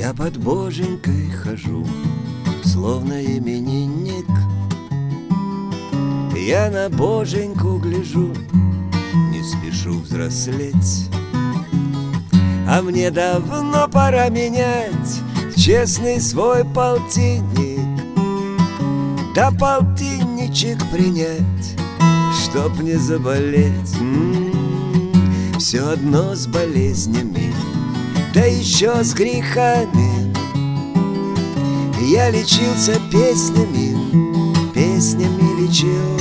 Я под боженькой хожу, словно именинник. Я на боженьку гляжу, не спешу взрослеть. А мне давно пора менять честный свой полтинник, да полтинничек принять, чтоб не заболеть. Все одно с болезнями, да еще с грехами. Я лечился песнями, песнями лечил.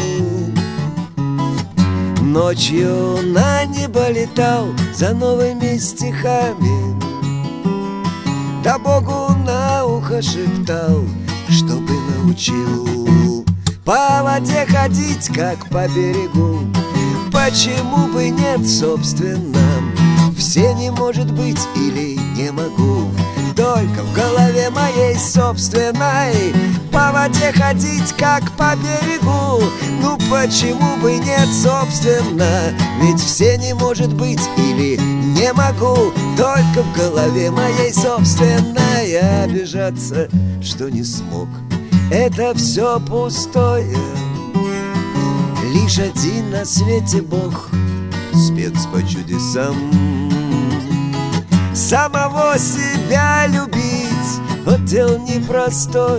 Ночью на небо летал за новыми стихами, да Богу на ухо шептал, чтобы научил по воде ходить, как по берегу. Почему бы нет, собственно, все не может быть или не могу. Только в голове моей собственной по воде ходить, как по берегу. Ну почему бы нет, собственно, ведь все не может быть или не могу. Только в голове моей собственной обижаться, что не смог, это все пустое. Лишь один на свете Бог, спец по чудесам. Самого себя любить, вот дело непростое.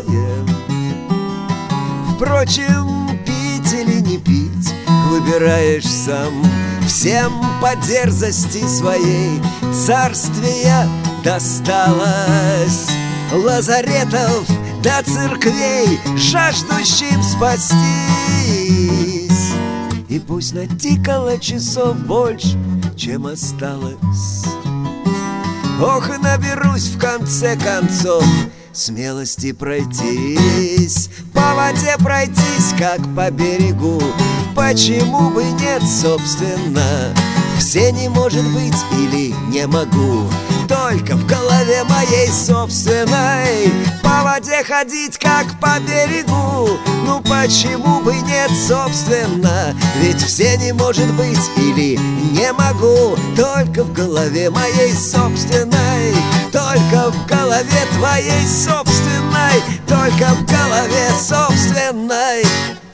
Впрочем, пить или не пить, выбираешь сам. Всем по дерзости своей царствия досталось, лазаретов до церквей, жаждущим спастись. И пусть натикало часов больше, чем осталось. Ох, наберусь в конце концов смелости пройтись, по воде пройтись, как по берегу. Почему бы нет, собственно, все не может быть или не могу. Только в голове моей собственной по воде ходить, как по берегу. Ну почему бы нет, собственно, ведь все не может быть или не могу. Только в голове моей собственной, только в голове твоей собственной, только в голове собственной.